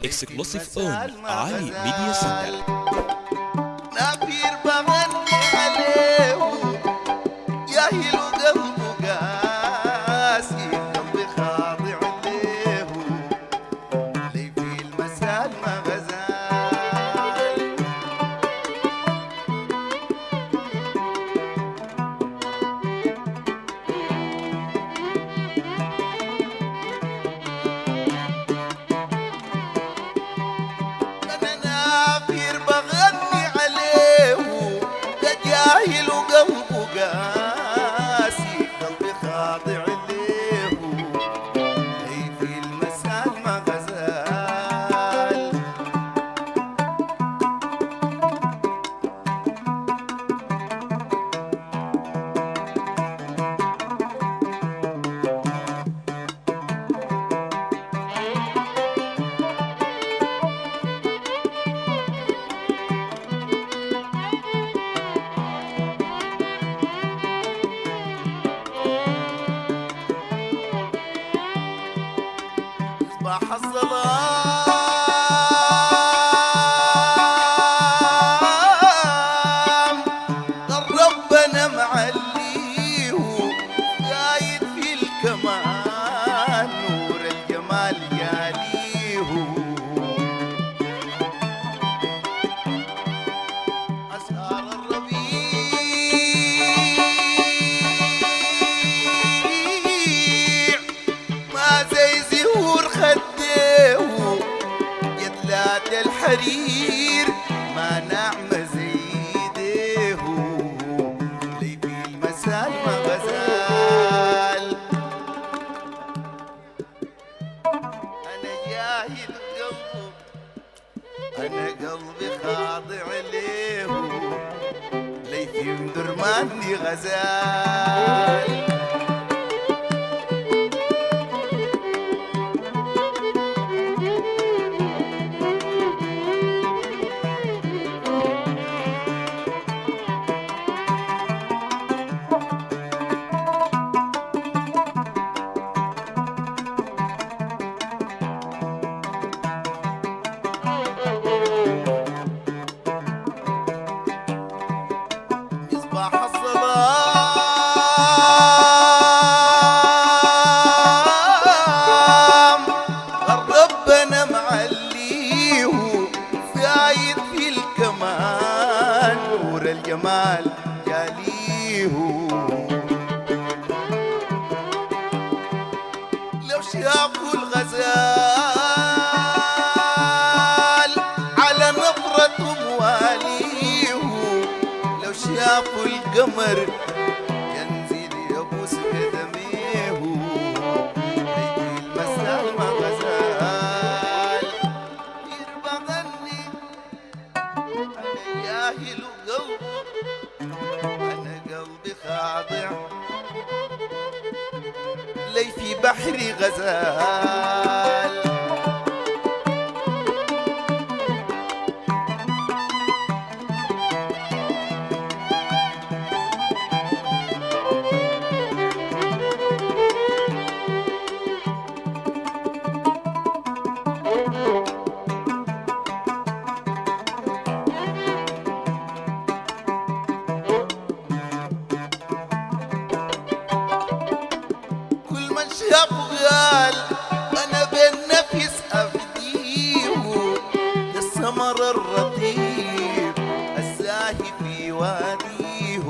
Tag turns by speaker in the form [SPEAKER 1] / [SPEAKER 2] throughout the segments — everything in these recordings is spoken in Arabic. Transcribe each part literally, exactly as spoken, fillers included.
[SPEAKER 1] اكسكلوسيف اون عالي ميديا سنتر.
[SPEAKER 2] نافير بغني عليه ياهل قلبه قاسي قلبي خاضع ليه لي في المسال ما غزال انا نافير بغني عليه ده جاهل وقلبه قاسي قلبي خاضع ليه لي في المسال ما غزال صباح الظلام قال ربنا معليه قايد في الكمال نور الجمال ياليه أسهار الربيع ما زي زهور خديه يدلات الحرير ما نعمة زي ايديه لي في المسال ما غزال انا جاهل قلبه انا قلبي خاضع ليه لي في مدرماني غزال مصباح الظلام قال ربنا معليه زايد في الكمال نور الجمال جاليه لو شافوا الغزال على نظرة مواليه لو شافوا القمر ينزل يبوس قدميه ليجي المسال ما غزال كتير بغني انا جاهل وقلبه انا قلبي خاضع لي في بحري غزال كل من شافه قال انا بالنفس افديه ده السمر الرطيب الزاهي في واديه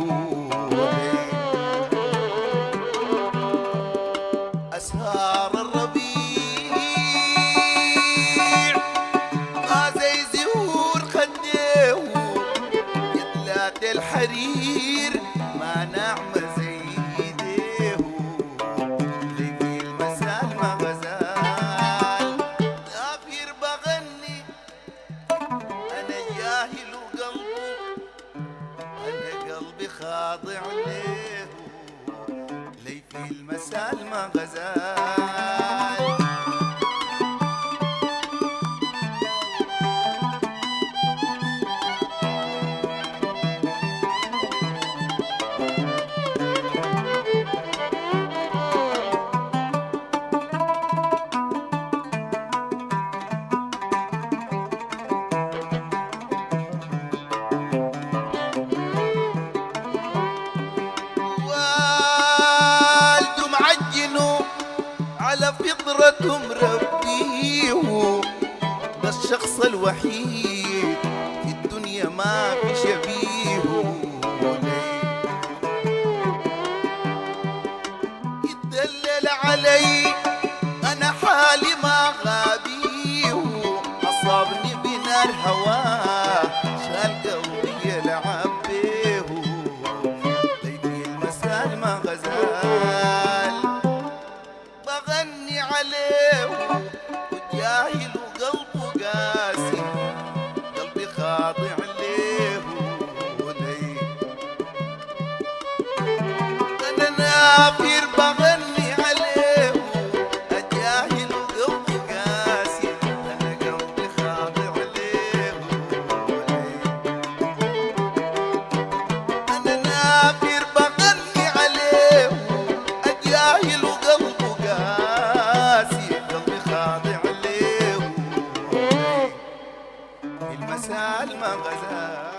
[SPEAKER 2] اسهار الربيع ما زي زهور خديه يدلات الحرير ما نعمة زي ايديه لي في المسال ما غزال نافير بغني انا جاهل وقلبه انا قلبي خاضع ليه لي في المسال ما غزال ده الشخص الوحيد في الدنيا ما في شبيهه يتدلل علي أنا حالي ما غابيه أصابني بنار هواه شال قلبي يلعب بيه ليتي المسال ما غزال بغني عليه وجاهل وقلبه قاسي قلبي خاضع ليه وليه أنا نافر بغني عليه أجاهل وقلبه قاسي أنا قلبي خاضع ليه وليه أنا نافر بغني عليه أجاهل وقلبه قاسي قلبي خاضع ليه وليه المسال ما غزال